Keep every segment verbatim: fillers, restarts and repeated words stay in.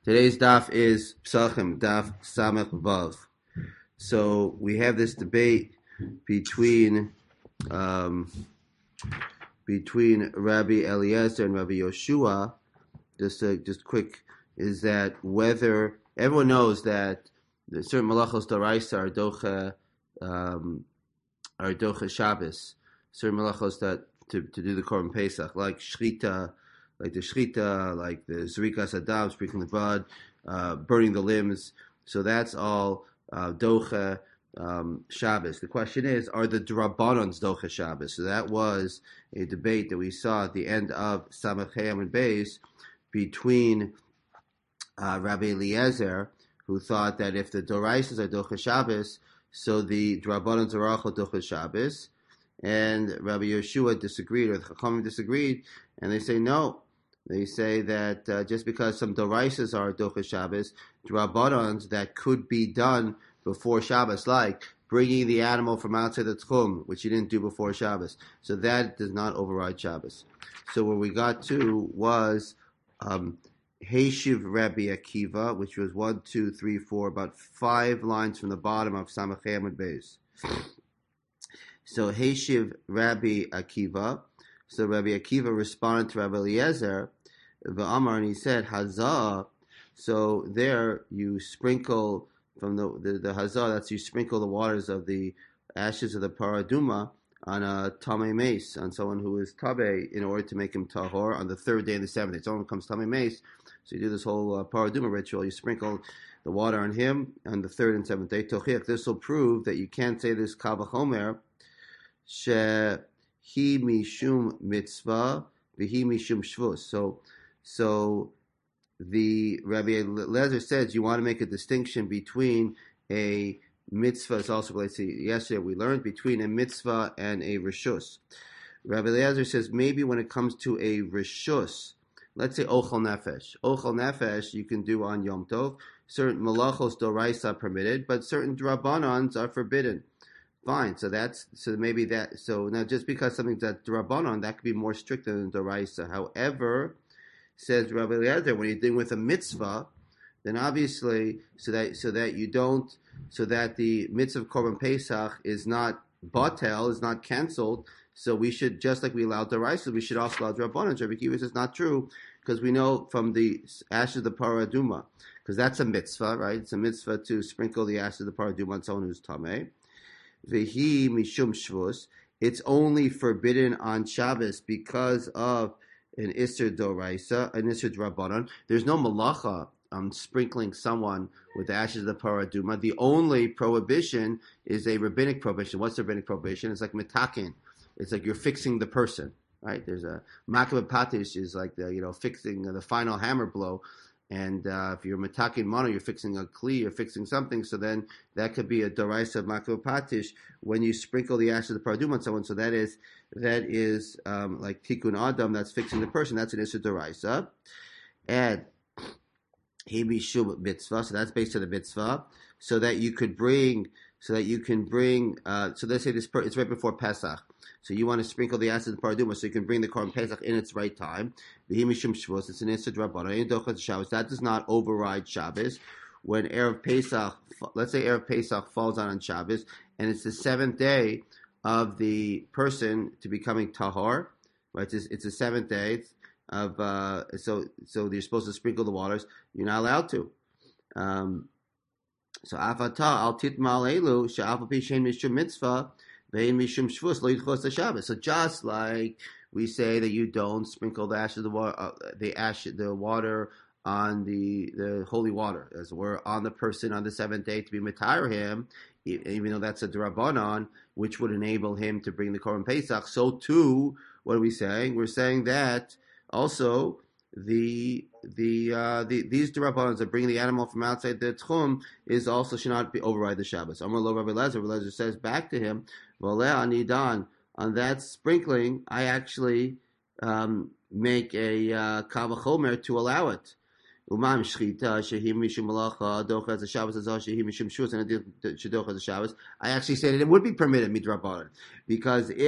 Today's daf is Psachim, daf Samech Vav. So we have this debate between um, between Rabbi Eliezer and Rabbi Yoshua. Just a, just quick is that whether everyone knows that the certain malachos d'oraisa are docha um, are docha Shabbos, certain malachos that to, to do the Korban Pesach, like shchita, like the shchita, like the zrikas adam, sprinkling the blood, uh, burning the limbs. So that's all uh, docha um, Shabbos. The question is, are the drabanons docha Shabbos? So that was a debate that we saw at the end of Samach Hayam and Beis between uh, Rabbi Eliezer, who thought that if the doraisas are docha Shabbos, so the drabanons are also docha Shabbos. And Rabbi Yeshua disagreed, or the Chachamim disagreed, and they say no. They say that uh, just because some doraisas are docha Shabbos, drabanons that could be done before Shabbos, like bringing the animal from outside the tchum, which you didn't do before Shabbos, so that does not override Shabbos. So where we got to was um, Heishiv Rabbi Akiva, which was one, two, three, four, about five lines from the bottom of Samach Hamad Beis. So Heishiv Rabbi Akiva. So Rabbi Akiva responded to Rabbi Eliezer, V'amar, and he said, Hazah. So there you sprinkle from the, the, the Hazah, that's you sprinkle the waters of the ashes of the paraduma on a Tamei Mace, on someone who is Tabe, in order to make him Tahor on the third day and the seventh day. Someone becomes Tamei Mace, so you do this whole uh, paraduma ritual, you sprinkle the water on him on the third and seventh day. Tochiach, this will prove that you can't say this Kavachomer, Shehi mishum mitzvah, v'hi mishum shvus. So, so the Rabbi Eliezer says you want to make a distinction between a mitzvah. It's also, let's see, yesterday we learned between a mitzvah and a rishus. Rabbi Eliezer says maybe when it comes to a rishus, let's say ochel nefesh. Ochel nefesh you can do on Yom Tov. Certain malachos doraisa are permitted, but certain drabanons are forbidden. Fine, so that's so maybe that so now just because something's at drabanan, that could be more strict than doraisa. However, says Rabbi Eliezer, when you're dealing with a mitzvah, then obviously so that so that you don't so that the mitzvah of Korban Pesach is not batel, is not canceled. So we should, just like we allow doraisa, we should also allow drabanan. Rabbi Akiva says not true, because we know from the ashes of the paraduma, because that's a mitzvah, right? It's a mitzvah to sprinkle the ashes of the paraduma on someone who's tamei. Vehi mishum shvus. It's only forbidden on Shabbos because of an Isser Doraisa, an Isser Drabanan. There's no malacha um, sprinkling someone with the ashes of the paraduma. The only prohibition is a rabbinic prohibition. What's the rabbinic prohibition? It's like metakin. It's like you're fixing the person, right? There's a makav patish is like the you know fixing the final hammer blow. And uh, if you're metakin mono, you're fixing a kli, you're fixing something. So then that could be a doraisa of makav patish when you sprinkle the ashes of the paraduma on someone. So that is that is um, like tikkun adam, that's fixing the person. That's an issur doraisa. And hebi shub mitzvah. So that's based on the mitzvah. So that you could bring, so that you can bring. Uh, so let's say this per, it's right before Pesach. So you want to sprinkle the acid of the paraduma so you can bring the Korban Pesach in its right time. It's an Issa Drabbana. Shabbos. That does not override Shabbos. When Erev Pesach, let's say Erev Pesach falls on on Shabbos, and it's the seventh day of the person to becoming Tahor, right? It's, it's the seventh day of, uh, so so you're supposed to sprinkle the waters. You're not allowed to. Um, so Afata al Titmal Elu, Sha'afa Pishen Mishum Mitzvah, so just like we say that you don't sprinkle the ash of the water, uh, the ash, the water on the, the holy water, as we're on the person on the seventh day to be mitayr him, even though that's a drabanan, which would enable him to bring the Korban Pesach. So too, what are we saying? We're saying that also the the uh, the these drabanans that bring the animal from outside the tchum is also should not be override the Shabbos. Amar lo Rabbi Eliezer, Rabbi Eliezer says back to him, Nidan, on that sprinkling, I actually um, make a uh, kavachomer to allow it. Umam shchita shehim mishum malacha dochas a Shabbos azah shehim mishum shus and shadochas a Shabbos. I actually say that it would be permitted midrabanan, because if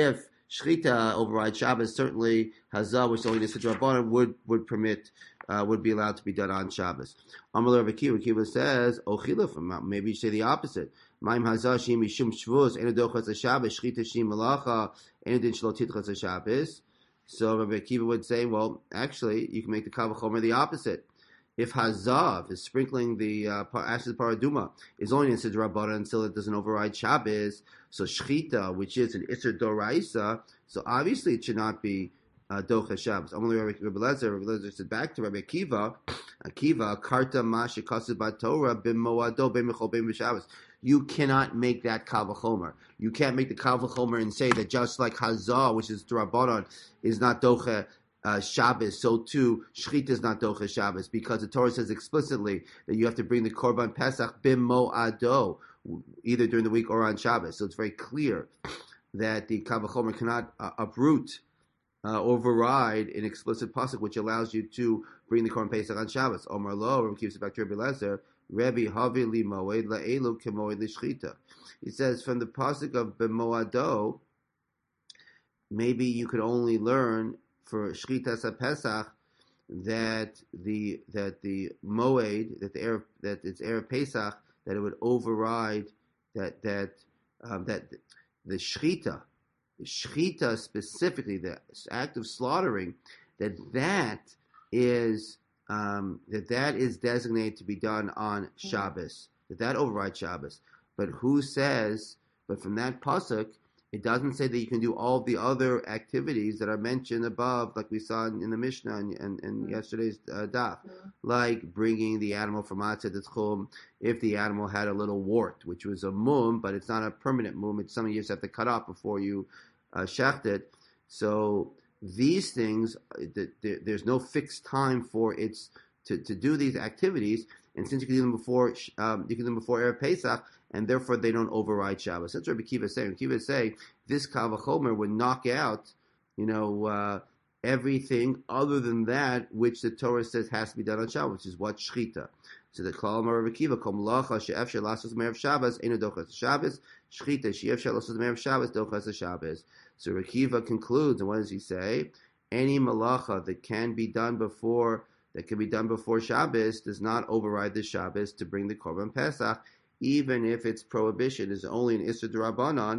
Shchita override Shabbos. Certainly, Hazah, which is only Nisra Drabanan, would would permit uh, would be allowed to be done on Shabbos. Amalei Rav Akiva, Akiva says, Ochila. Maybe you say the opposite. Ma'im Hazah shim mishum shvus enodochas Shabbos Shchita shim malacha enodin shlo titchas Shabbos. So Rabbi Akiva would say, well, actually, you can make the Kal V'chomer the opposite. If Hazav is sprinkling the uh, ashes of Paraduma is only in Sidra Rabbanan until it doesn't override Shabbos, so Shchita, which is an Isser Doraisa, so obviously it should not be uh, Docha Shabbos. Only Rabbi Lezer, Rabbi Lezer said back to Rabbi Akiva, Akiva, Karta Masha Kasub Torah Bim Moado Bim Mechol Bim Shabbos. You cannot make that Kal V'chomer. You can't make the Kal V'chomer and say that just like Hazah, which is Rabbanan, is not Docha Uh, Shabbos, so too Shechita is not Docha Shabbos, because the Torah says explicitly that you have to bring the Korban Pesach bim mo'ado, either during the week or on Shabbos. So it's very clear that the Kal V'chomer cannot uh, uproot, uh, override an explicit pasuk which allows you to bring the Korban Pesach on Shabbos. Omar lo, Rabbi keeps it back to Rabbi Lezer, Rabbi havi li moed la'elu kemoed l'shchita. He says from the pasuk of bim mo'ado, maybe you could only learn for Shchitas HaPesach that the that the Moed, that the Erev, that it's Erev Pesach, that it would override that that um, that the Shchita, the Shchita specifically, the act of slaughtering, that that is um, that that is designated to be done on Shabbos, that that overrides Shabbos. But who says? But from that pasuk, it doesn't say that you can do all the other activities that are mentioned above, like we saw in, in the Mishnah and, and, and mm-hmm. yesterday's uh, daf, mm-hmm. like bringing the animal from outside the tchum if the animal had a little wart, which was a mum, but it's not a permanent mum. It's something you just have to cut off before you uh, shecht it. So these things, the, the, there's no fixed time for its to, to do these activities, and since you can do them before, um, you can do them before Erev Pesach, and therefore they don't override Shabbos. That's what Rabbi Akiva is saying. Rabbi Akiva is saying this Kal V'chomer would knock out, you know, uh, everything other than that which the Torah says has to be done on Shabbos, which is what Shchita. So the Kal Amar Rabbi Akiva, Kom Lacha She'efshar Lasos Me'erev Shabbos Eino Dochas Shabbos Shchita She'efshar Lasos Me'erev Shabbos Dochas Shabbos. So Rabbi Akiva concludes, and what does he say? Any malacha that can be done before that can be done before Shabbos does not override the Shabbos to bring the Korban Pesach, even if its prohibition is only an Isser D'Rabbanan,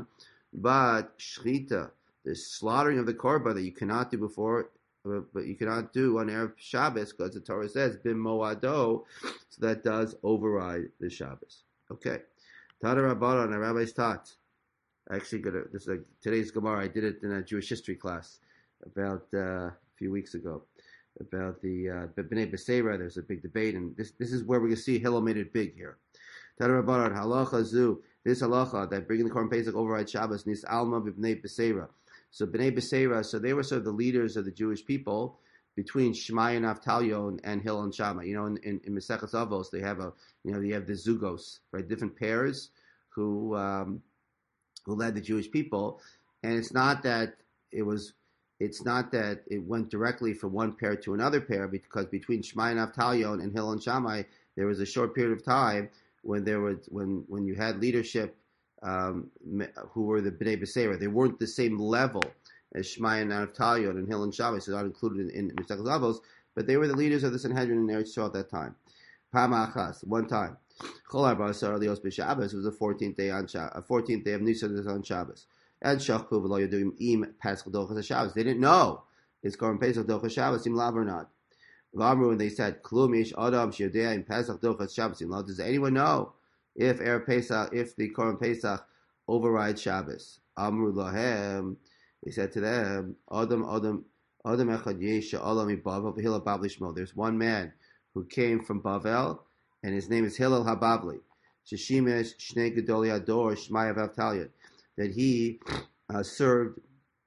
but Shchita, the slaughtering of the Korban that you cannot do before, but you cannot do on Erev Shabbos, because the Torah says, Bim Moado, so that does override the Shabbos. Okay. Tana Rabbanan, our rabbis taught. Actually, gonna, this is like today's Gemara, I did it in a Jewish history class about uh, a few weeks ago. About the uh, B'nai Beseira, there's a big debate, and this this is where we're going to see Hillel made it big here. Tana Rabbanan, halacha zu, this halacha that bringing the Korban Pesach override Shabbos, nis alma b'nei Beseira. So B'nai Beseira, so they were sort of the leaders of the Jewish people between Shmai and Avtalion and Hillel and Shammai. You know, in in, in Maseches Avos, they have a you know you have the zugos, right, different pairs who um, who led the Jewish people, and it's not that it was. It's not that it went directly from one pair to another pair, because between Shmai and Avtalion and Hillel and Shammai, there was a short period of time when there was when, when you had leadership um, who were the B'nai Beseira. They weren't the same level as Shmai and Avtalion and Hillel and Shammai, so not included in Maseches Avos, but they were the leaders of the Sanhedrin in Eretz Yisrael at that time. Pama Achas, one time. Chol Arba Asar Lios B'Shabbos was the fourteenth day on Shabbos, fourteenth day of Nisan on Shabbos. And Shachku v'lo yodim im Pesach dochas Shabbos. They didn't know is Korban Pesach dochas Shabbos im lav or not. V'amru, when they said Klum ish adam sheyodea im Pesach dochas Shabbos im lav. Does anyone know if Erev Pesach, if the Korban Pesach overrides Shabbos? Amru lahem. They said to them, Adam Adam Adam echad yesh she'alam miBavel v'Hillel Bavli Shmo. There's one man who came from Bavel, and his name is Hillel HaBavli. Sheshimesh shnei gedolei ador Shmai Avtalion. That he uh, served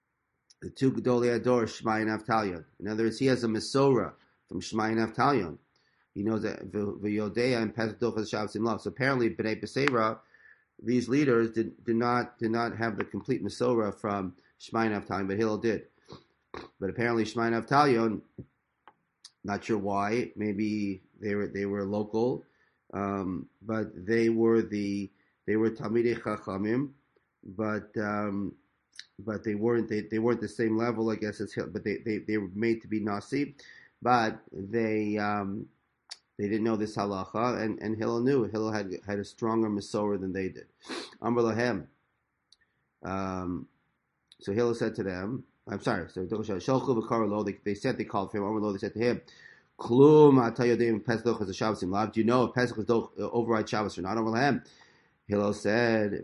the two Gedolei Ador, Shmai and Avtalion. In other words, he has a Mesorah from Shmai and Avtalion. He knows that V'Yodea and Pesach Dochas Shabbos im lav. So apparently, B'nai Beseira, these leaders did, did not did not have the complete Mesorah from Shmai and Avtalion, but Hillel did. But apparently, Shmai and Avtalion, not sure why. Maybe they were they were local, um, but they were the they were Talmidei Chachamim. But um, but they weren't they, they weren't the same level, I guess, as Hillel, but they, they, they were made to be Nasi, but they um, they didn't know this halacha, and, and Hillel knew. Hillel had had a stronger Masorah than they did. Amar lahem. Um, so Hillel said to them, I'm sorry, so they, they said they called for him. Amar lo, they said to him, Klum atayodim Pesach is a Shabbos in love. Do you know if Pesach is override Shabbos or not? Amar lahem. Hillel said,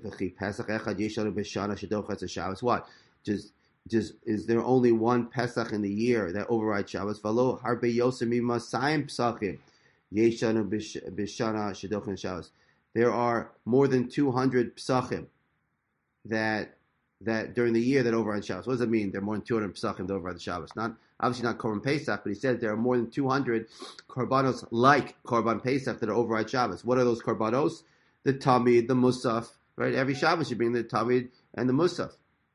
what? Just, just is there only one Pesach in the year that overrides Shabbos? V'lo harbe yosem mimasayim psachim yeshanu b'shana shedochin Shabbos. There are more than two hundred psachim that that during the year that override Shabbos. What does it mean? There are more than two hundred psachim that override the Shabbos. Not obviously not Korban Pesach, but he says there are more than two hundred korbanos like Korban Pesach that are override Shabbos. What are those korbanos? The Tamid, the Musaf, right? Every Shabbos you bring the Tamid and the Musaf.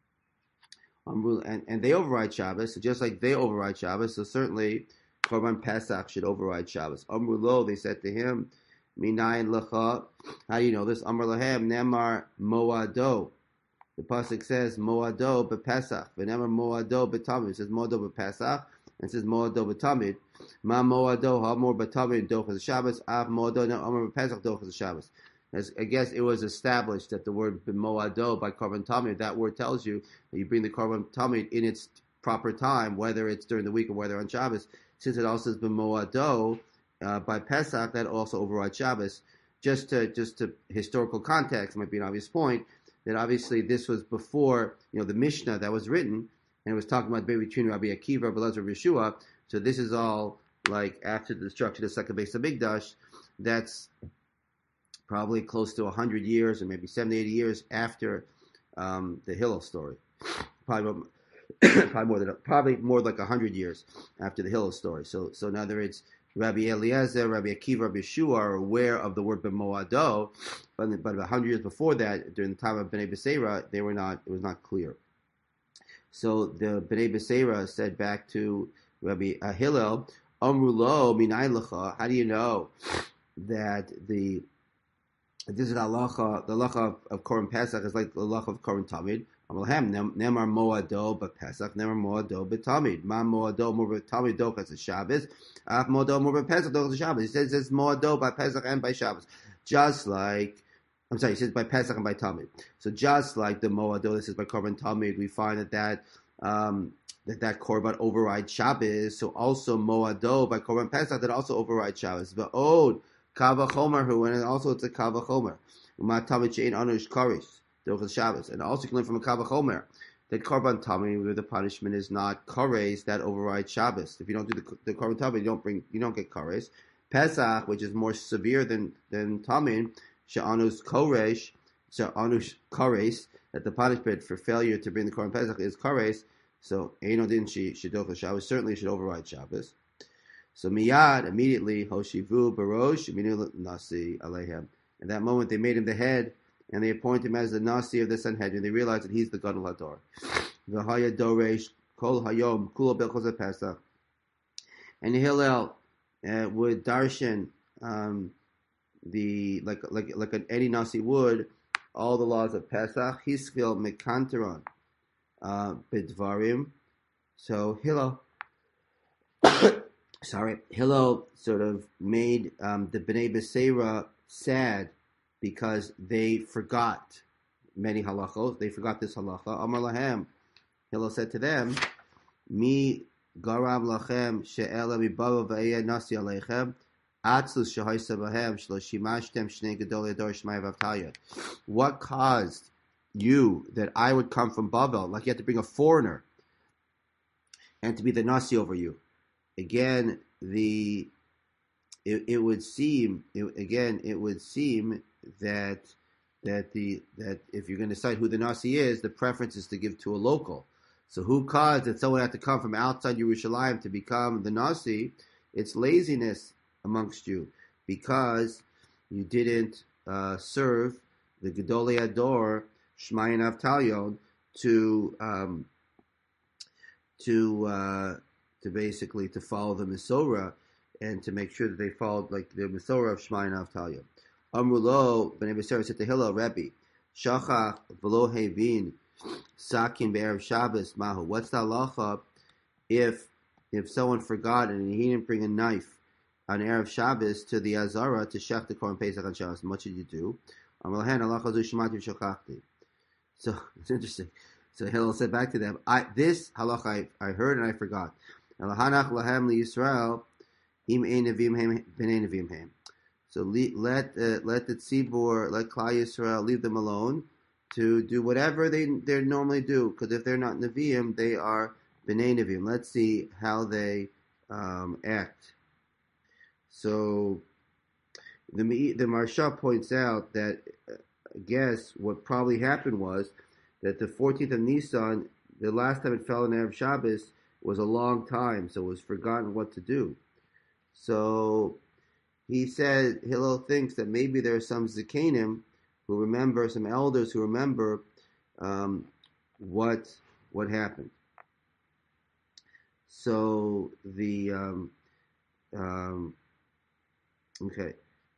Um, and, and they override Shabbos, so just like they override Shabbos, so certainly Korban Pesach should override Shabbos. Amru lo, they said to him, Minayin lecha, how do you know this? Amr lahem, Nemar Moado. The pasuk says Moado bePesach, Nemar Moado beTamid. It says Moado bePesach, and it says Moado beTamid. Ma Moado hamor beTamid dochas Shabbos, Av Moado no Amr bePesach dochas Shabbos. As I guess it was established that the word b'moado by Korban Tamid, that word tells you that you bring the Korban Tamid in its proper time, whether it's during the week or whether on Shabbos. Since it also says b'moado uh, by Pesach, that also overrides Shabbos. Just to just to historical context, might be an obvious point that obviously this was before you know the Mishnah that was written, and it was talking about between Rabbi Akiva, Rabbi Elazar, Rabbi Yeshua. So this is all like after the destruction of the second Beis Hamikdash. That's probably close to one hundred years, or maybe seventy, eighty years after um, the Hillel story. Probably, probably more than probably more like one hundred years after the Hillel story. So, so in other words, Rabbi Eliezer, Rabbi Akiva, Rabbi Yeshua are aware of the word b'moado, but but about one hundred years before that, during the time of Bnei Beseira, they were not. It was not clear. So the Bnei Beseira said back to Rabbi uh, Hillel, Amru lo minayin lecha. How do you know that the this is the halacha, the halacha of, of Korban Pesach is like the halacha of Korban Tamid. Amalahem, nemar moado b'Pesach, nemar moado b'Tamid. Ma moado more b'Tamid dochas Shabbos, af moado more b'Pesach dochas Shabbos. He says it's moado by Pesach and by Shabbos. Just like, I'm sorry, he says by Pesach and by Tamid. So just like the moado, this is by Korban Tamid, we find that that, um, that, that Korban overrides Shabbos. So also moado by Korban Pesach, that also overrides Shabbos. But oh, Kava Chomer, who and also it's a Kava Chomer. Umatamid she'ein anush karis dochas Shabbos, and also you can learn from a Kava Chomer that Korban Tamid, where the punishment is not kares, that overrides Shabbos. If you don't do the, the Korban Tamid, you don't bring, you don't get kares. Pesach, which is more severe than than Tamid, she'anus koresh, she'anus kares, that the punishment for failure to bring the Korban Pesach is kares. So eino din she shedochas Shabbos, certainly should override Shabbos. So miyad, immediately, hoshivu barosh, immediately nasi alehem. At that moment, they made him the head, and they appointed him as the nasi of the Sanhedrin. They realized that he's the Gadol Hador. V'haya doresh kol hayom kulo belchos Pesach. And Hillel uh, would darshan um, the like like like an any nasi would all the laws of Pesach. Hiskil mekanteron uh, bidvarim. So Hillel. Sorry, Hillel sort of made um, the Bnei Beseira sad because they forgot many halachos. They forgot this halacha. Amar lahem, Hillel said to them, Mi garam lachem she'ela mibava v'eya nasi aleichem atzlus shehoysa b'hem shloshimashtem shnei gedol yador shmai v'avtalya. What caused you that I would come from Babel, like you had to bring a foreigner, and to be the nasi over you? Again, the it, it would seem it, again it would seem that that the that if you're going to decide who the nasi is, the preference is to give to a local. So who caused that someone had to come from outside Yerushalayim to become the nasi? It's laziness amongst you because you didn't uh, serve the Gedolei Ador Shmayin Avtalyon to um, to uh, to basically to follow the Mesorah and to make sure that they followed like the Mesorah of Shmayin Avtalyon. Amrulo Bnei Beseira said to Hillel, Rebbe, Shachach v'lo hevin Sakin be'erev Shabbos mahu. What's the halacha if if someone forgot and he didn't bring a knife on erev Shabbos to the Azara to shech the korban Pesach on Shabbos? What should you do? So it's interesting. So Hillel said back to them, I, this halacha I, I heard and I forgot. So le, let uh, let the tzibur, let Klal Yisrael, leave them alone to do whatever they they normally do. Because if they're not Nevi'im, they are b'nei Nevi'im. Let's see how they um, act. So the the Maharsha points out that uh, I guess what probably happened was that the fourteenth of Nisan, the last time it fell on Erev Shabbos, was a long time, so it was forgotten what to do. So he said, Hillel thinks that maybe there are some Zikanim who remember, some elders who remember um, what what happened. So the um, um, okay,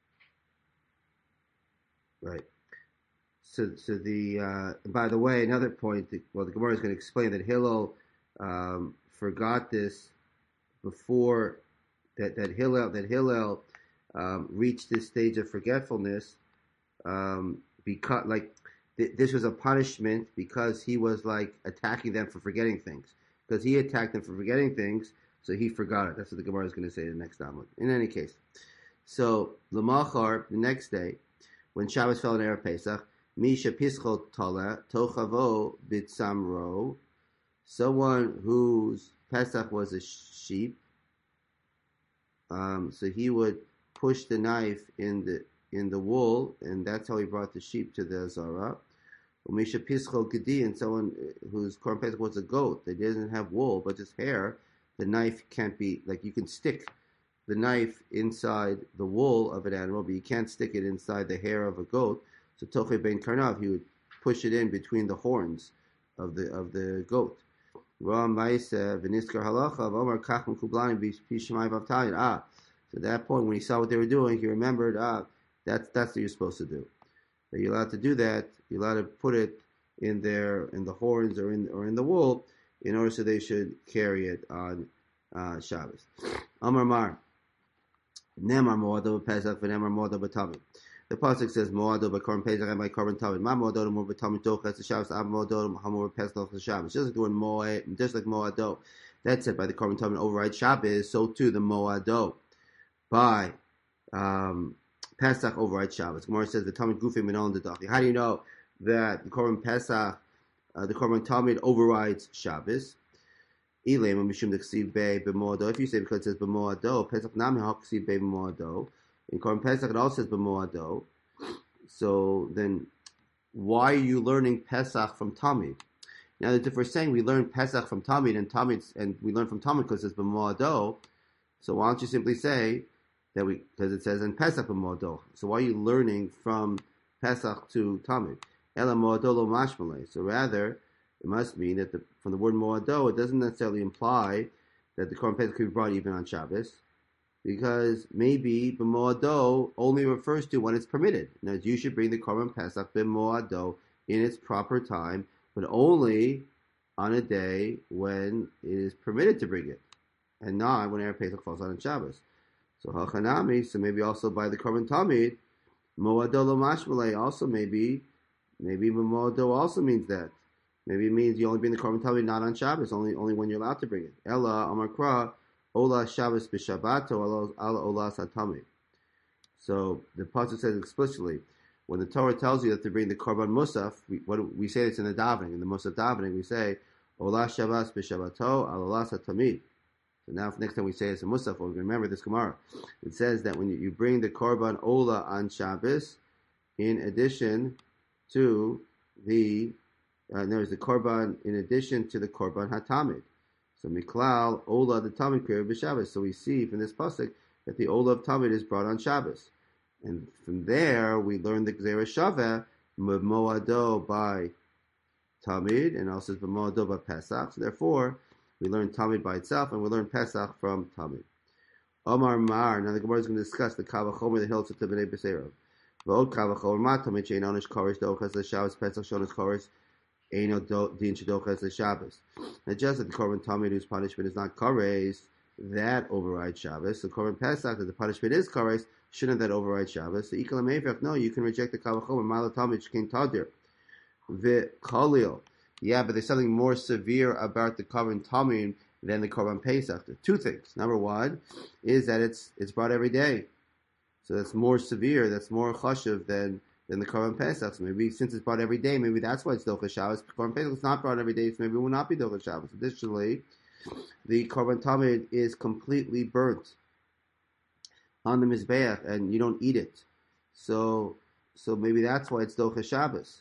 right. So, so the uh, by the way, another point. That, well, the Gemara is going to explain that Hillel um, forgot this before that that Hillel that Hillel um, reached this stage of forgetfulness um, because like th- this was a punishment because he was like attacking them for forgetting things because he attacked them for forgetting things, so he forgot it. That's what the Gemara is going to say the next Talmud. In any case, so Lamachar the next day when Shabbos fell on Erev Pesach. Misha Pischot Tala Tochavo Bitsamro, someone whose Pesach was a sheep, um, so he would push the knife in the in the wool, and that's how he brought the sheep to the Azara. Misha Pischot Gedi, and someone whose Korban Pesach was a goat, that doesn't have wool but just hair, the knife can't be like you can stick the knife inside the wool of an animal, but you can't stick it inside the hair of a goat. So Toche Ben Karnav, he would push it in between the horns of the of the goat. Ah, so at that point, when he saw what they were doing, he remembered, ah, that's that's what you're supposed to do. That you're allowed to do that. You're allowed to put it in their in the horns or in or in the wool, in order so they should carry it on uh, Shabbos. Amar Mar, Nemar Moado Pesach v'Nemar Moado b'Tamid. The pasuk says Moado b'Korban Pesach and by Korban Tamid. Ma Moado more b'Tamid Dochas the Shabbos. Am Moado hamor Pesach the Shabbos. Just like the word Moed, just like Moado, that's it by the Korban Tamid override Shabbos. So too the Moado by um, Pesach override Shabbos. Gemara says the Tamid Gufim and on the Dachi. How do you know that the Korban Pesach, uh, the Korban Tamid overrides Shabbos? If you say because it says b'moado, Pesach nami haksiv be b'moado. In Korban Pesach it also says b'moado. So then, why are you learning Pesach from Tamid? Now, if we're saying we learn Pesach from Tamid and Tamid and we learn from Tamid because it's b'moado, so why don't you simply say that we because it says in Pesach b'moado? So why are you learning from Pesach to Tamid? Ela moado lo mashmalei. So rather, it must mean that the, from the word moado, it doesn't necessarily imply that the Korban Pesach could be brought even on Shabbos, because maybe b'moado only refers to when it's permitted. Now, you should bring the Korban Pesach b'moado in its proper time, but only on a day when it is permitted to bring it, and not when Erev Pesach falls on Shabbos. So hachanami, so maybe also by the Korban Tamid, moado lo mashmalei, also maybe, maybe b'moado also means that. Maybe it means you only bring the Korban Tamid not on Shabbos, only only when you're allowed to bring it. Ella Amar Kra Ola Shabbos b'Shabbato Ala Ola Satamid. So the pasuk says explicitly, when the Torah tells you that to bring the Korban Musaf, we, what we say it's in the davening, in the Musaf davening, we say Ola Shabbos b'Shabbato Ala Ola Satamid. So now, next time we say it's a Musaf, we're going to remember this Gemara. It says that when you, you bring the Korban Ola on Shabbos, in addition to the Uh, there's the korban in addition to the korban hatamid. So miklal ola the tamid kriya b'Shabbos. So we see from this pasuk that the ola of tamid is brought on Shabbos, and from there we learn the gzera shaveh moado by tamid, and also moado by Pesach. So therefore, we learn tamid by itself, and we learn Pesach from tamid. Omar Mar. Now the Gemara is going to discuss the kavachomer the hills of Bnei Beserov. V'od kavachomer ma tamid shein onish korish dochas the Shabbos Pesach shonos korish. Eino din shedoches leShabbos. Now, just that the korban tamid whose punishment is not kares, that overrides Shabbos. The korban pesach that the punishment is kares, shouldn't that override Shabbos? The ikal meifach, no, you can reject the kavachomer mala tamid shkein tadir. The Khalil. Yeah, but there's something more severe about the korban tamid than the korban pesach. Two things. Number one is that it's it's brought every day, so that's more severe. That's more chashuv than than the korban pesach. So maybe since it's brought every day, maybe that's why it's dochas Shabbos. Korban pesach is not brought every day, so maybe it will not be dochas Shabbos. Additionally, the korban tamid is completely burnt on the mizbeach, and you don't eat it. So so maybe that's why it's dochas Shabbos.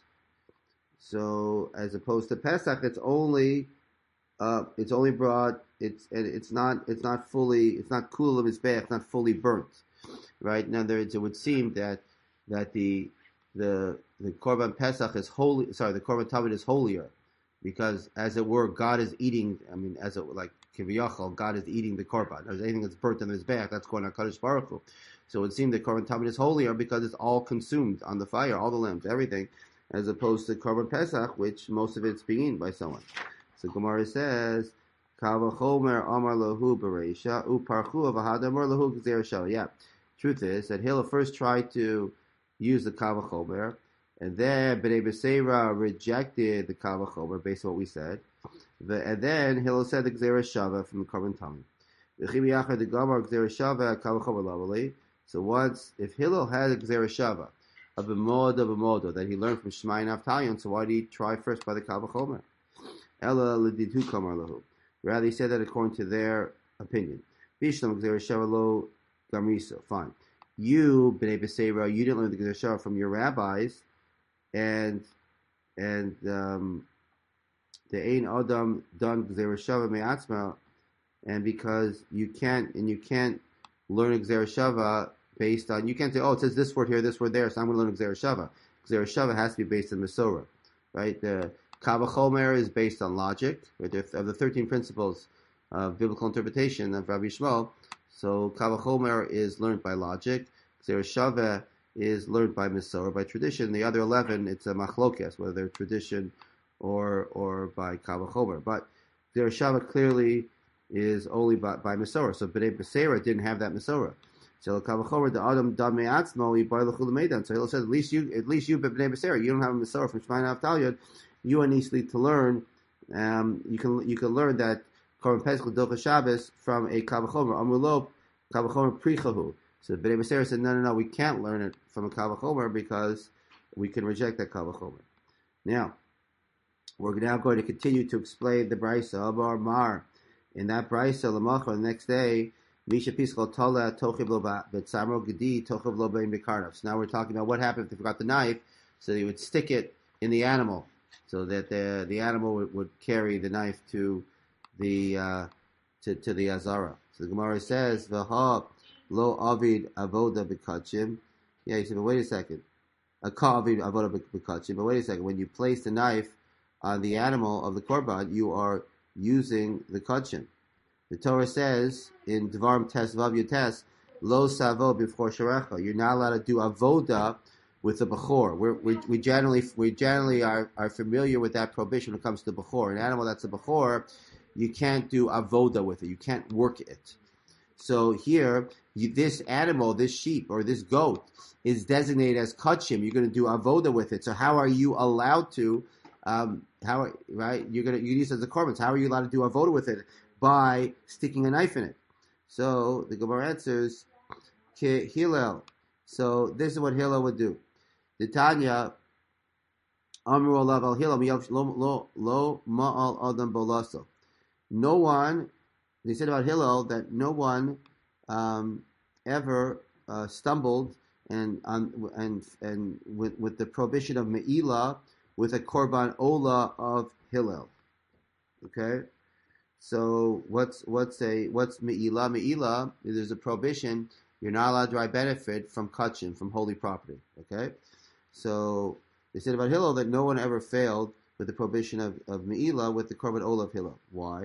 So as opposed to Pesach, it's only uh, it's only brought it's it's not it's not fully it's not kula mizbeach, it's not fully burnt, right? In other words, it would seem that that the the the korban Pesach is holy. Sorry, the korban tamid is holier because, as it were, God is eating. I mean, as it like kiviyachol, God is eating the korban. There's anything that's burnt on the mizbeach, that's going on Kadosh Baruch Hu. So it would seem that korban tamid is holier because it's all consumed on the fire, all the lambs, everything, as opposed to korban Pesach, which most of it's being eaten by someone. So Gemara says, Kavachomer Amar Lahu Bereisha Uparchu Avahad Amar Lahu Gzer Shal. Yeah, truth is that Hillel first tried to use the Kavachomer, and then Bnei Beseira rejected the Kavachomer based on what we said. The, and then Hillel said the Gzer Shava from the korban tamid. The Gamar Gzer Shava Kavachomer Lavali. So once, if Hillel had a Gzer Shava, of a mod of a modo that he learned from Shmai Naftalion, so why did he try first by the Kavachomer? Ella Liditu Kamar Lahu. Rather, he said that according to their opinion. Bishlam Gzer Shava Lo Gamriso. Fine. You, Bnei Beseira, you didn't learn the Gzer Shava from your rabbis, and and um, the Ein Adam done Gzer Shava Me'atzma, and because you can't and you can't learn Gzer Shava based on, you can't say, oh, it says this word here, this word there, so I'm going to learn Gzer Shava. Gzer Shava has to be based on Mesorah, right? The Kavachomer is based on logic, right? Of the thirteen principles of biblical interpretation of Rabbi Shmuel, so Kavachomer is learned by logic. Gzer Shava is learned by Mesorah, by tradition. The other eleven, it's a machlokes, whether they're tradition or or by Kavachomer. But Gzer Shava clearly is only by, by Mesorah. So Bnei Beseira didn't have that Mesorah. So Kavachomer the Adam Dam Me'atzmo Yibar L'Chul Meidan. So he says, at least you, at least you, Bnei Beseira, you don't have a Mesorah from Shmai Naftalion. You are needly to learn. Um, you can you can learn that korban pesach dochas Shabbos from a Kavachomer. Amulo Kavachomer prichahu. So Bnei Beseira said, no, no, no, we can't learn it from a Kavachomer because we can reject that Kavachomer. Now, we're now going to continue to explain the Brisa of our Mar. In that Brisa, Lamachar, the next day, Misha Piskal Tola Tochiv Lo Betzamro Gedi Tochiv Lo Bein Bekarnav. So now we're talking about what happened if they forgot the knife, so they would stick it in the animal, so that the the animal would, would carry the knife to the uh, to to the Azara. So the Gemara says, V'ha Lo Avid Avoda B'Kachim. Yeah, you said, but wait a second. A Ka Avid Avoda B'Kachim. But wait a second. When you place the knife on the animal of the korban, you are using the kachim. The Torah says in Dvarim Tes Vav Yutes, Lo Savo B'Chor Sharecha. You're not allowed to do avoda with the bechor. We're, we we generally we generally are, are familiar with that prohibition when it comes to bechor. An animal that's a bechor, you can't do avoda with it. You can't work it. So here, you, this animal, this sheep or this goat, is designated as kachim. You're going to do avoda with it. So how are you allowed to? Um, how right? You're going to you use it as a korban. How are you allowed to do avoda with it? By sticking a knife in it. So the Gemara answers, Ki Hillel. So this is what Hillel would do. The Tanya, Amru Alav al Hillel lo lo ma'al adam bolaso. No one, they said about Hillel that no one um, ever uh, stumbled and um, and and with, with the prohibition of me'ilah with a korban ola of Hillel. Okay. So what's what's a what's me'ilah? Me'ilah, there's a prohibition. You're not allowed to derive benefit from kachim, from holy property. Okay, so they said about Hillel that no one ever failed with the prohibition of, of me'ilah with the korban olah of Hillel. Why?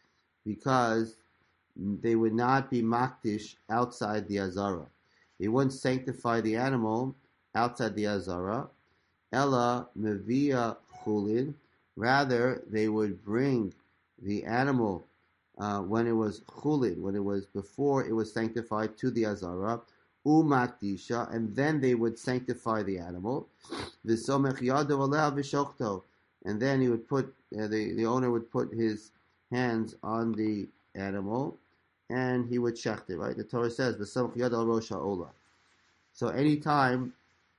Because they would not be makdish outside the azara. They wouldn't sanctify the animal outside the azara. Ella mevia chulin Rather, they would bring the animal uh, when it was chulin, when it was before it was sanctified to the azara, umakdisha, and then they would sanctify the animal. V'somech yadav aleha v'shokto, and then he would put uh, the the owner would put his hands on the animal, and he would shecht it. Right? The Torah says v'somech yadav rosh ha'olah. So anytime,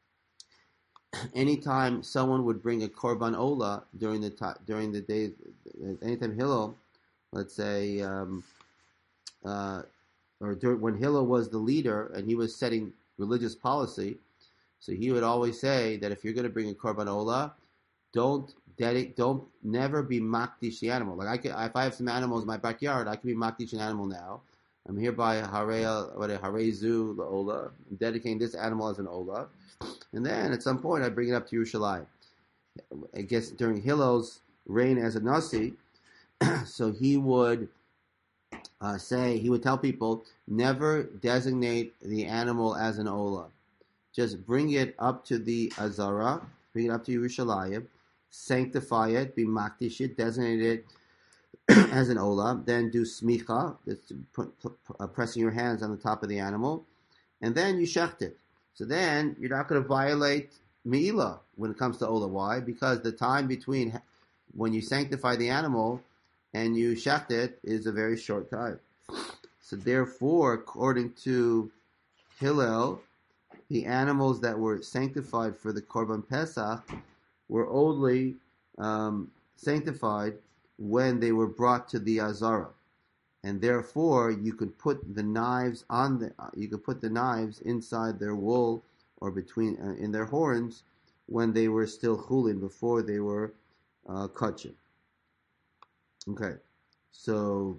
anytime someone would bring a korban olah during the ta- during the days, anytime Hillel, let's say, um, uh, or during, when Hillel was the leader and he was setting religious policy, so he would always say that if you're going to bring a korban olah, don't dedic- don't never be makdish the animal. Like I could, if I have some animals in my backyard, I can be makdish an animal now. I'm hereby harei what a hareizu the olah. I'm dedicating this animal as an olah, and then at some point I bring it up to Yerushalayim. I guess during Hillel's reign as a nasi, so he would uh, say he would tell people never designate the animal as an olah. Just bring it up to the azara, bring it up to Yerushalayim, sanctify it, be makdish it, designate it as an olah, then do smicha, that's put, put, uh, pressing your hands on the top of the animal, and then you shecht it. So then you're not going to violate me'ilah when it comes to olah. Why? Because the time between when you sanctify the animal and you shecht it is a very short time. So therefore, according to Hillel, the animals that were sanctified for the Korban Pesach were only um, sanctified when they were brought to the Azara, and therefore you could put the knives on the uh, you could put the knives inside their wool or between uh, in their horns when they were still chulin, before they were uh, kachim. Okay, so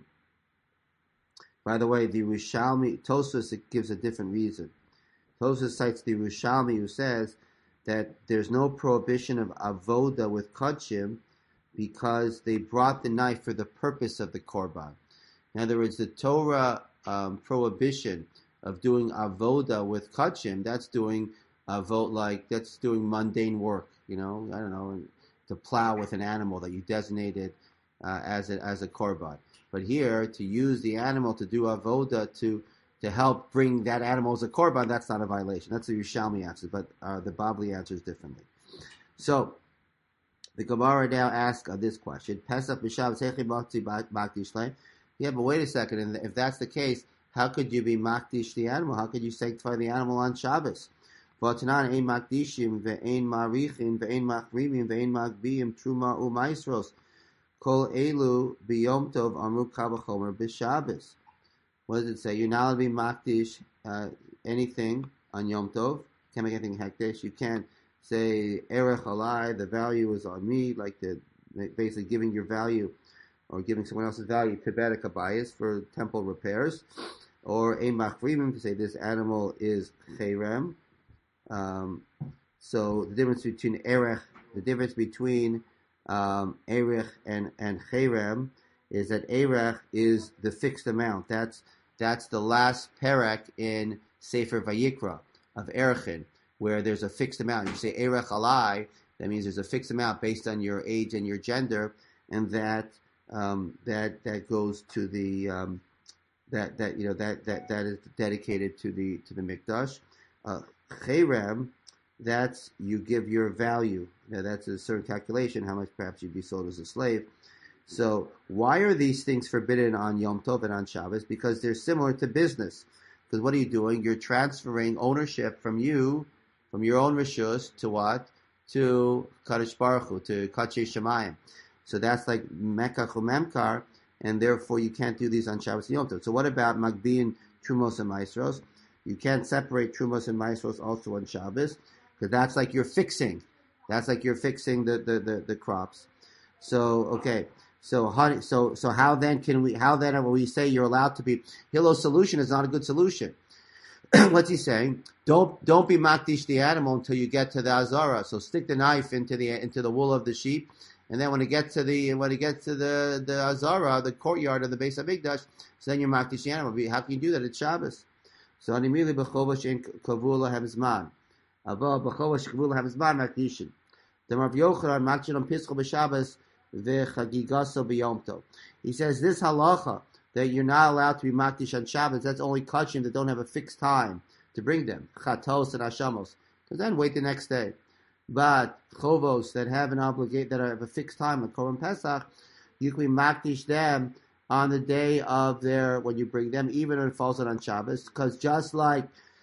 by the way, the Rishalmi Tosfos, it gives a different reason. Tosfos cites the Rishalmi, who says that there's no prohibition of avoda with kachim, because they brought the knife for the purpose of the korban. In other words, the Torah um, prohibition of doing avoda with kachim, that's doing avot like that's doing mundane work. You know, I don't know, to plow with an animal that you designated uh, as a as a korban. But here, to use the animal to do avoda to to help bring that animal as a korban, that's not a violation. That's the Yerushalmi answer, but uh, the Babli answers differently. So the Gemara now asks uh, this question: Pesach b'Shabbos hechi makdish leim? Yeah, but wait a second. And if that's the case, how could you be makdish the animal? How could you sanctify the animal on Shabbos? V'atanan ein makdishim ve'ein marichin ve'ein machrimim ve'ein magbiim truma u'maisros kol elu b'yom tov amru kavachomer b'Shabbos. What does it say? You're not allowed to be makdish uh, anything on Yom Tov. Can't make anything hekdesh. You can't say erech alai, the value is on me, like the basically giving your value or giving someone else's value to bedek bias for temple repairs, or ein machrimim, to say this animal is cherem. Um, so the difference between erech, the difference between um, erech and and cherem is that erech is the fixed amount. That's that's the last perek in Sefer Vayikra of erechin, where there's a fixed amount. You say erech alai, that means there's a fixed amount based on your age and your gender, and that um, that that goes to the um, that that you know that that that is dedicated to the to the mikdash. Uh, Cherem, that's you give your value. Now that's a certain calculation, how much perhaps you'd be sold as a slave. So why are these things forbidden on Yom Tov and on Shabbos? Because they're similar to business. Because what are you doing? You're transferring ownership from you, from your own rishus, to what? To Kadosh Baruch Hu, to Kachei Shemayim. So that's like Mekach Memkar, and therefore you can't do these on Shabbos and Yom Tov. So what about Magbiin, Trumos, and Maasros? You can't separate Trumos and Maasros also on Shabbos, because that's like you're fixing. That's like you're fixing the, the, the, the crops. So, okay. So how, so, so how then can we, how then will we say you're allowed to be, Hillel's solution is not a good solution. What's he saying? Don't, don't be makdish the animal until you get to the azara. So stick the knife into the, into the wool of the sheep. And then when it gets to the, when it gets to the, the azara, the courtyard of the Beis HaMikdash, so then you're makdish the animal. How can you do that at Shabbos? So animili b'chovash in kavula hamzman. Ava b'chovash kavula hamzman makdishin. The Rav Yochanan makdishin on Pischa b'Shabbos v'chagigaso b'yom tov. He says this halacha that you're not allowed to be makdish on Shabbos, that's only kachim that don't have a fixed time to bring them, chatos and hashamos. So then wait the next day. But chovos that have an obligate that have a fixed time, like Korban Pesach, you can be makdish them on the day of their when you bring them, even when it falls on Shabbos, because just like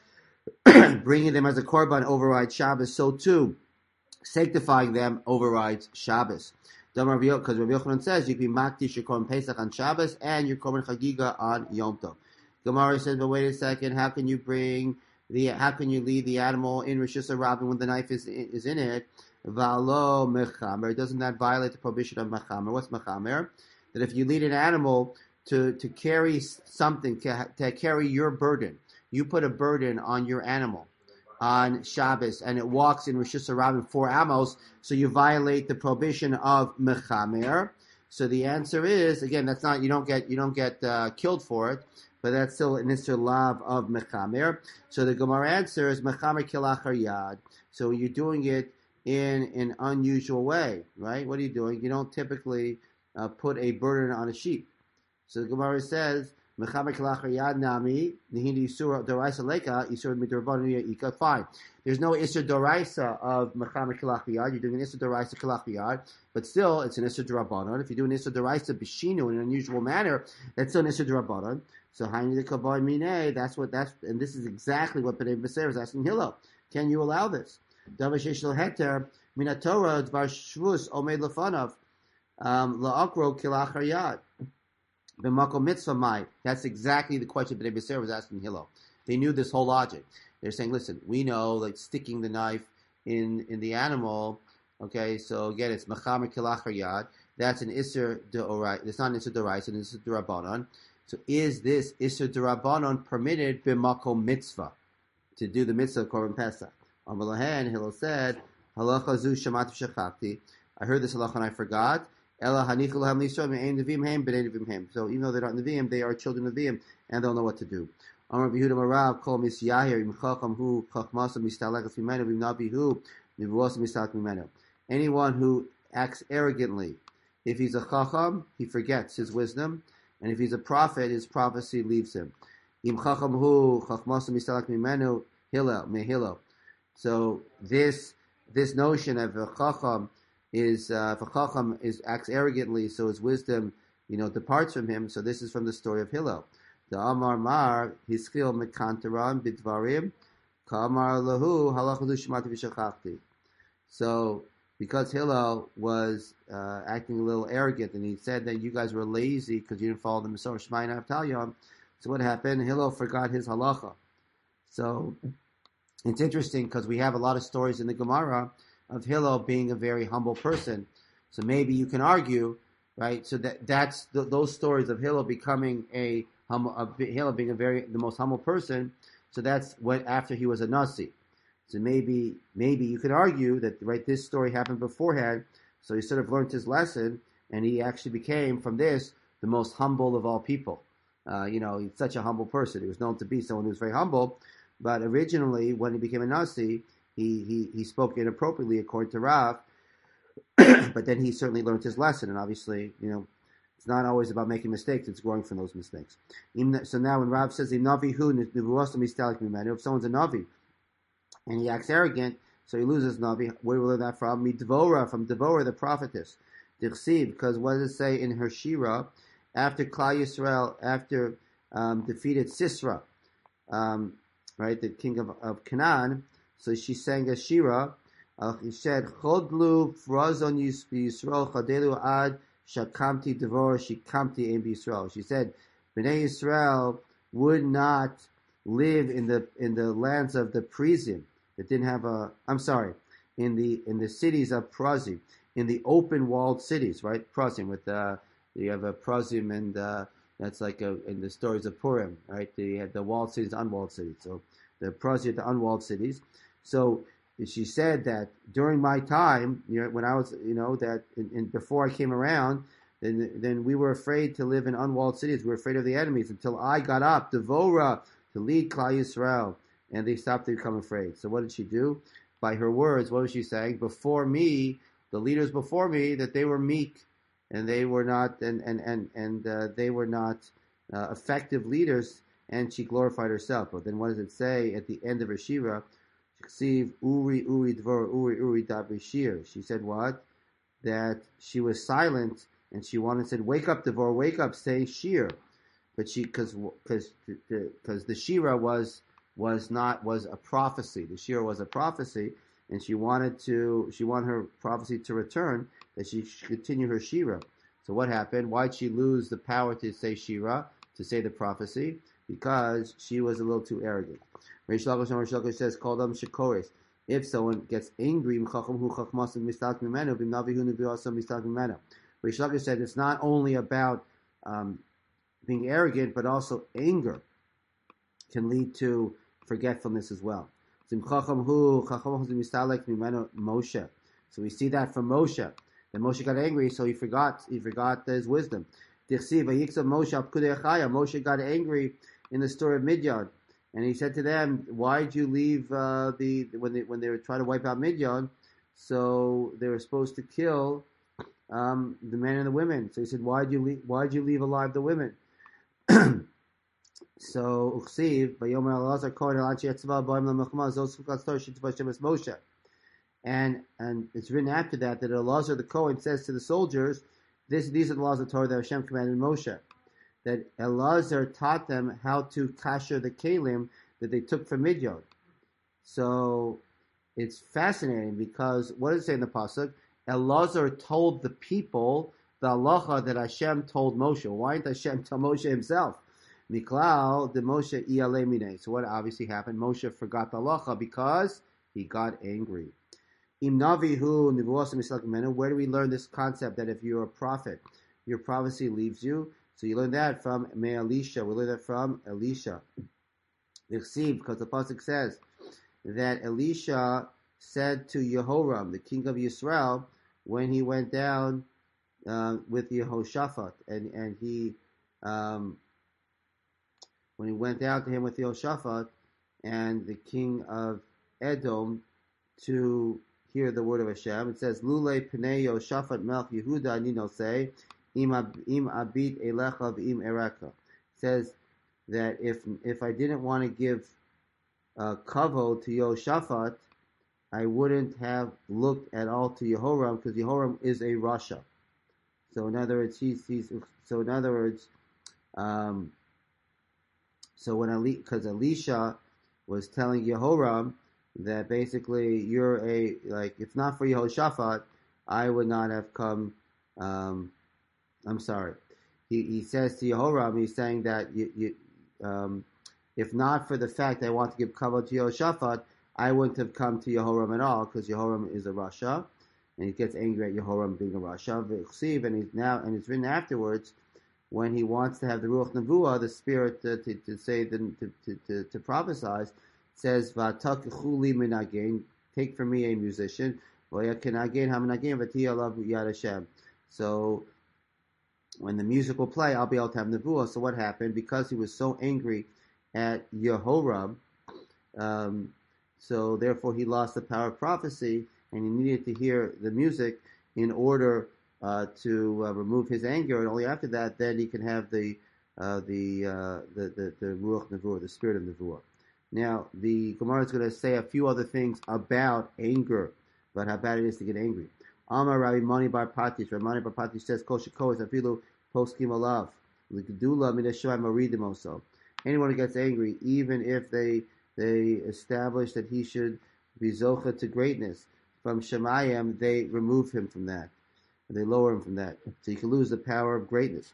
bringing them as a korban overrides Shabbos, so too sanctifying them overrides Shabbos. Because Rabbi Yochanan says you can be makdish your korban Pesach on Shabbos and your korban chagiga on Yom Tov. Gemara says, but wait a second, how can you bring the how can you lead the animal in Rosh Hashanah when the knife is is in it? Valo mechamer. Doesn't that violate the prohibition of mechamer? What's mechamer? That if you lead an animal to to carry something to, to carry your burden, you put a burden on your animal on Shabbos, and it walks in Rosh Hashanah four amos, so you violate the prohibition of mechamer. So the answer is, again, that's not you don't get you don't get uh, killed for it, but that's still an isser lav of mechamer. So the Gemara answer is mechamer kilachar yad. So you're doing it in an unusual way, right? What are you doing? You don't typically uh, put a burden on a sheep. So the Gemara says, mechamer kilachar yad nami nihini isur doraisa leka isur midrabanu ika. Fine. There's no isur doraisa of mechamer kilachar yad. You're doing an isur doraisa kilachar yad, but still it's an isur drabanan. If you do an isur doraisa bishinu in an unusual manner, that's still an isur drabanan. So haini the kavod mine. That's what that's, and this is exactly what Bnei Beser is asking Hillel. Can you allow this? Davar sheish lo heter min haTorah dvar shvus omed lefanav laakro kilachar yad. B'makom mitzvah mai. That's exactly the question Bnei Beser was asking Hillel. They knew this whole logic. They're saying, listen, we know like sticking the knife in in the animal. Okay, so again, it's mechamer kilachar yad. That's an isser deorai. It's not an isser deorai. It's an isser derabanan. So is this isser derabanan permitted b'makom mitzvah to do the mitzvah of Korban Pesach? Amar lahen, Hillel said, halacha zu shamati shachakti. I heard this halacha and I forgot. Ela hanichu lahem lisrael me'ein nevim hem b'nei nevim hem. So even though they're not nevim, they are children of nevim and they'll know what to do. Amar Yehuda Marav kol misyahir im chacham hu chachmasa mistalekas mimenu v'im nabihu nivuasa mistalek mimenu. Anyone who acts arrogantly, if he's a chacham, he forgets his wisdom, and if he's a prophet, his prophecy leaves him. Im chacham hu chachmasa mistalek mimenu hillel mehillel. So this this notion of a chacham is uh, if a chacham is acts arrogantly, so his wisdom, you know, departs from him. So this is from the story of Hillel. The Amar Mar Hiskil Mekantaran Bidvarim Kamar Lahu Halachadu Shemati V'Shachachti. So because Hillel was uh, acting a little arrogant, and he said that you guys were lazy because you didn't follow the Masorah Shema Avtalyon. So what happened? Hillel forgot his halacha. So it's interesting because we have a lot of stories in the Gemara of Hillel being a very humble person. So maybe you can argue, right? So that that's the, those stories of Hillel becoming a humble, of Hillel being a very the most humble person. So that's what after he was a Nasi. So maybe maybe you could argue that right this story happened beforehand. So he sort of learned his lesson, and he actually became from this the most humble of all people. Uh, you know, he's such a humble person. He was known to be someone who was very humble. But originally, when he became a Nasi, he, he, he spoke inappropriately according to Rav. But then he certainly learned his lesson. And obviously, you know, it's not always about making mistakes. It's growing from those mistakes. So now when Rav says, if someone's a Navi and he acts arrogant, so he loses Navi, where do we learn that from? Midvora, from Devorah, the prophetess. Dichsiv, because what does it say in her Shira? After Klal Yisrael, after um, defeated Sisera, um, right, the king of, of Canaan, so she sang a Shira. Uh, he said, "Chodlu frazon Yisrael chadelu ad shakamti devor shikamti ein b'Yisrael." She said, "Bnei Yisrael would not live in the in the lands of the Prizim that didn't have a. I'm sorry, in the in the cities of Prazim, in the open walled cities, right? Prazim with uh, you have a Prazim and uh, that's like a, in the stories of Purim, right? They had the walled cities, unwalled cities. So the Prazim, the unwalled cities. So she said that during my time, you know, when I was, you know, that in, in, before I came around, then then we were afraid to live in unwalled cities. We were afraid of the enemies until I got up, Devora, to lead Klal Yisrael, and they stopped to become afraid. So what did she do? By her words, what was she saying? Before me, the leaders before me, that they were meek, and they were not, and and and and uh, they were not uh, effective leaders, and she glorified herself. But then, what does it say at the end of her shira? Uri Uri Dvor Uri Uri Dabri Shir. She said what? That she was silent, and she wanted said, "Wake up, Dvor, wake up, say shir." But she, because because because the shira was was not was a prophecy. The shira was a prophecy, and she wanted to she wanted her prophecy to return, that she should continue her shira. So what happened? Why did she lose the power to say shira, to say the prophecy? Because she was a little too arrogant. Reish Lakish and Reish Lakish says, "Call them shekores." If someone gets angry, Reish Lakish said it's not only about um, being arrogant, but also anger can lead to forgetfulness as well. So we see that from Moshe. That Moshe got angry, so he forgot he forgot his wisdom. Moshe got angry in the story of Midian, and he said to them, "Why did you leave uh, the when they when they were trying to wipe out Midian? So they were supposed to kill um, the men and the women. So he said, why did you leave? Why did you leave alive the women?" So Uksiv, Bayomer Elazar Kohen Elachi Etzva Boim LaMechma Zos Chukat Torah Shitva Shemes Moshe, and and it's written after that that Elazar the Kohen says to the soldiers, "This these are the laws of Torah that Hashem commanded Moshe." That Elazar taught them how to kasher the kalim that they took from Midian. So it's fascinating because what does it say in the pasuk? Elazar told the people the halacha that Hashem told Moshe. Why didn't Hashem tell Moshe himself? Miklal the Moshe iale mine. So what obviously happened? Moshe forgot the halacha because he got angry. Im navihu nivuos mislakimenu. Where do we learn this concept that if you're a prophet, your prophecy leaves you? So you learn that from Me Elisha. We learn that from Elisha. Because the pasuk says that Elisha said to Yehoram, the king of Yisrael, when he went down uh, with Yehoshaphat, and and he um, when he went down to him with Yehoshaphat and the king of Edom to hear the word of Hashem, it says, "Lule Pnei Yehoshaphat Melch Yehuda Nino say im abit elecha v'im ereka." It says that if if I didn't want to give uh, kavod to Yehoshaphat, I wouldn't have looked at all to Yehoram, because Yehoram is a Rasha. So in other words, he's he's so in other words, um, so when Ali, because Elisha was telling Yehoram that basically you're a like if not for Yehoshaphat, I would not have come. Um, I'm sorry. He he says to Yehoram, he's saying that you, you um, if not for the fact I want to give kavod to Yehoshaphat, I wouldn't have come to Yehoram at all, because Yehoram is a Rasha, and he gets angry at Yehoram being a Rasha. And he's now, and it's written afterwards, when he wants to have the Ruach Nevuah, the spirit to, to, to say, the, to, to, to, to prophesize, says, "V'atakechuli minagain," take from me a musician, "V'yakenagain haminagain v'tiyah alav yad Hashem." So when the music will play, I'll be able to have Nevuah. So what happened? Because he was so angry at Yehoram, um, so therefore he lost the power of prophecy, and he needed to hear the music in order uh, to uh, remove his anger. And only after that, then he can have the uh, the, uh, the the the Ruach Nevuah, the spirit of Nevuah. Now the Gemara is going to say a few other things about anger, about how bad it is to get angry. Amar Rabbi Mani Bar Patish. Rabbi Mani Bar Patish says, "Kol shekohes afilu poskim alav l'gedula min hashoyim maridim also." Anyone who gets angry, even if they they establish that he should be zocha to greatness from Shemayim, they remove him from that. They lower him from that. So you can lose the power of greatness.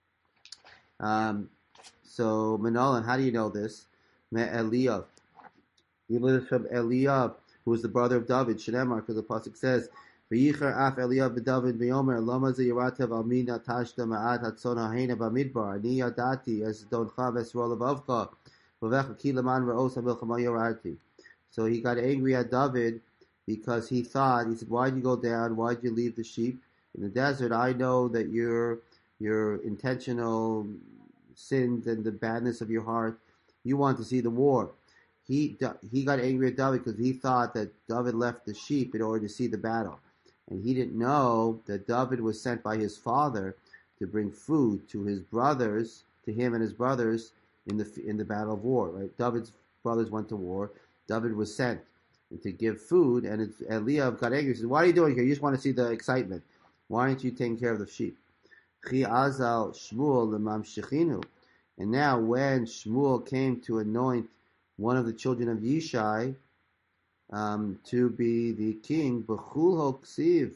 Um, so, Manolan, how do you know this? Me Eliyav. You learn this from Eliyav, who was the brother of David, Shenemar, because the pasuk says, "V'yicher af Eliyav b'David v'yomer lama ze yiratev almina tashta ma'at hatzon ha'heina b'midbar ani yadati es doncha v'esrol avavcha v'vecha ki leman ra'os ha'milchama yorati." So he got angry at David because he thought, he said, "Why'd you go down? Why'd you leave the sheep in the desert? I know that your your intentional sins and the badness of your heart, you want to see the war." He he got angry at David because he thought that David left the sheep in order to see the battle. and he didn't know that David was sent by his father to bring food to his brothers, to him and his brothers in the in the battle of war. Right? David's brothers went to war. David was sent to give food, and it's, Eliav got angry. He says, "What are you doing here? You just want to see the excitement. Why aren't you taking care of the sheep?" Chi azal Shmuel lemamshechinu. And now, when Shmuel came to anoint one of the children of Yishai um, to be the king, b'chul hoksiv.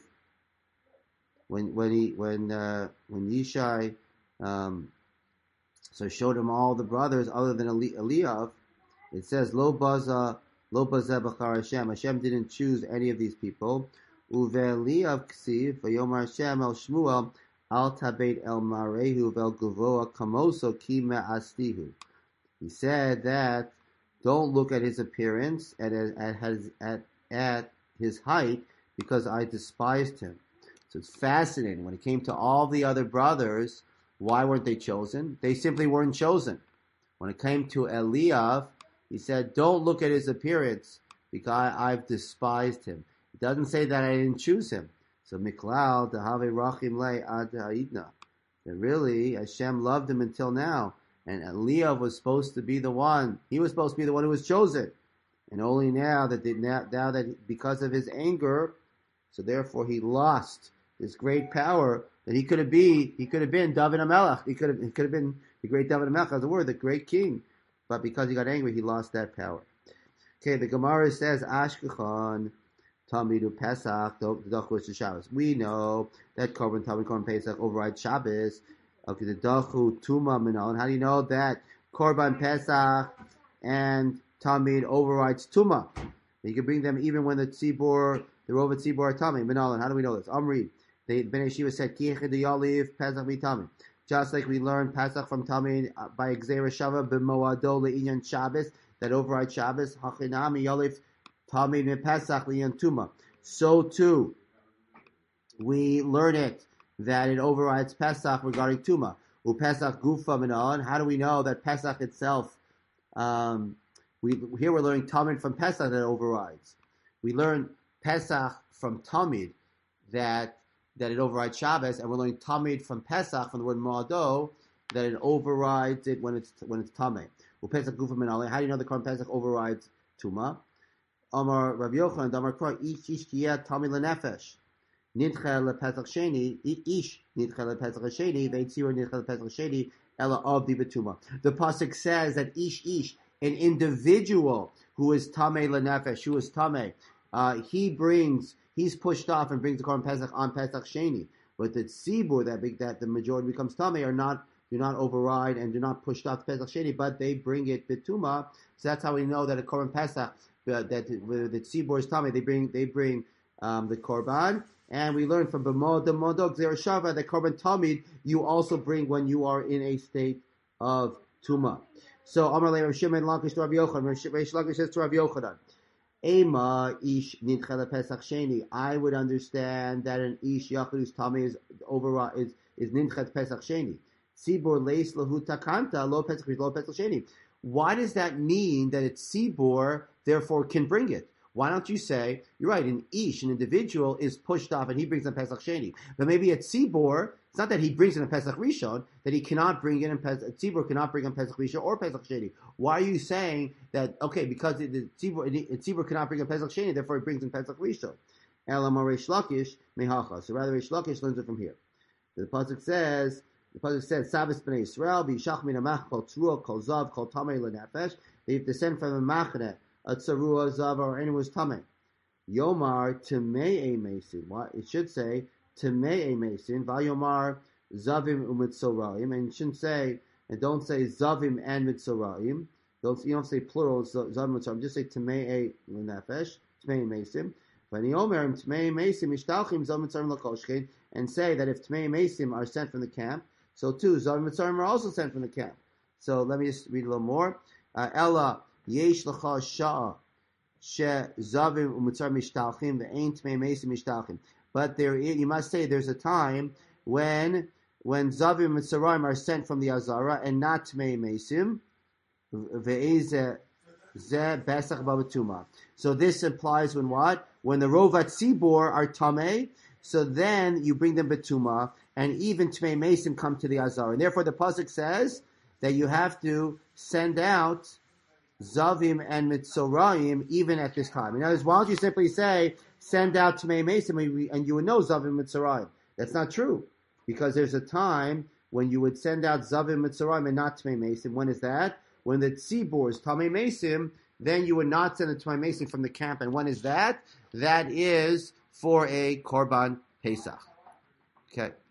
When when he when uh, when Yishai um, so showed him all the brothers other than Eli- Eliav, it says lo baza lo baza b'char Hashem. Hashem didn't choose any of these people. Uve Eliav ksiv v'yomar Hashem el Shmuel al tabeit el marehu vel guvoa kamoso ki me'astihu. He said that don't look at his appearance and at, at, his, at, at his height, because I despised him. So it's fascinating. When it came to all the other brothers, why weren't they chosen? They simply weren't chosen. When it came to Eliav, he said, don't look at his appearance, because I, I've despised him. It doesn't say that I didn't choose him. So Miklal, Dehave Rachim Le Ad Ha'idna. That really, Hashem loved him until now. And Eliav was supposed to be the one. He was supposed to be the one who was chosen. And only now that they, now, now that because of his anger, so therefore he lost this great power that he could have been. He could have been David HaMelech. He could have. He could have been the great David HaMelech, as it were, the great king. But because he got angry, he lost that power. Okay, the Gemara says Ashkechan Tamidu Pesach Dachu Shabbos. We know that Korban Tamid Korban Pesach overrides Shabbos. Okay, the Dachu Tuma Minal. How do you know that Korban Pesach and Tamid overrides Tuma? You can bring them even when the Tzibor, the Rova Tzibor are Tamid Minal. How do we know this? Amri. The Bnei Yeshiva said Kiechid Yaliv Pesach Mitamid. Just like we learned Pesach from Tamid by Gzeira Shava b'Moado le'inyan Shabbos that overrides Shabbos. Hachinami Yaliv Tamid me Pesach le'inyan Tuma. So too, we learn it that it overrides Pesach regarding Tuma. U Pesach Gufa Minan. How do we know that Pesach itself? Um, we here we're learning Tamid from Pesach that overrides. We learn Pesach from Tamid that that it overrides Shabbos, and we're learning Tamid from Pesach from the word Moado that it overrides it when it's when it's Tamid. U Pesach Gufa Minan. How do you know the Korban Pesach overrides Tuma? Amar Rav Yochanan Amar Kra Ish Ish Kiyat Tamid Lenefesh. Nidcha lepesach sheni, ish nidcha lepesach sheni, veitzira nidcha lepesach sheni, ela avdi betuma. The pasuk says that ish ish, an individual who is tamei lenefesh, who is tamei, uh, he brings, he's pushed off and brings the korban pesach on pesach sheni. But the tzibur that that the majority becomes tamei are not do not override and do not push off pesach sheni, but they bring it betuma. So that's how we know that a korban pesach uh, that the, the tzibur is tamei. They bring they bring um, the korban. And we learn from B'mod the Modok Zereshava that Korban Tamid you also bring when you are in a state of Tuma. So Amar Le Rav Shimon Lakish to Rav Yochanan. Rav Lakish says to Rav Yochanan, Ema ish nidcha Pesach sheni. I would understand that an ish yachid whose tummy is over is is nidcha Pesach sheni. Sibor leis lahu takanta lo Pesach lo Pesach sheni. Why does that mean that it's Sibor therefore can bring it? Why don't you say, you're right, an ish, an individual, is pushed off and he brings in Pesach Sheni. But maybe at Tzibor, it's not that he brings in a Pesach Rishon, that he cannot bring in a Pesach, Tzibor cannot bring in Pesach Rishon or Pesach Sheni. Why are you saying that, okay, because the Tzibor, Tzibor cannot bring in Pesach Sheni, therefore he brings in Pesach Rishon? Elamar Reish Lakish mehacha. So rather Reish Lakish learns it from here. The pasuk says, the pasuk says, Sabbath Bnei Yisrael, b'yishach min amach kol tzruah, kol zav, kol tamei lenefesh. They descend from a machne, a tzarua, zav, or anyone who's tamei. Yomar Temei Mason. What it should say Temei Mason. Vayomar Zavim u'Mitzoraim, and you shouldn't say and don't say Zavim and Mitzoraim. Don't you don't say plural Zavim Mitzoraim. Just say Temei Lenefesh. Temei Mason. Vayomar Temei Mason Mishtalchim Zavim Mitzoraim Lakoshkin, and say that if Temei Mason are sent from the camp, so too Zavim Mitzoraim are also sent from the camp. So let me just read a little more. Uh, Ella Yesh Lacha Sha'ah. But there, you must say there's a time when when Zavim and Mitzrayim are sent from the Azara and not Tmei Mesim. Zeh Pesach Babatuma. So this implies when what? When the Rovat Tzibor are Tameh, so then you bring them Betuma, and even Tmei Mason come to the Azar. And therefore the Pasuk says that you have to send out Zavim and Mitzoraim even at this time. In other words, why don't you simply say, send out Tmei Mason and you would know Zavim and Mitzoraim? That's not true. Because there's a time when you would send out Zavim and Mitzoraim and not Tmei Mason. When is that? When the Tzibor is Tamei Mason, then you would not send a Tmei Mason from the camp. And when is that? That is for a Korban Pesach. Okay.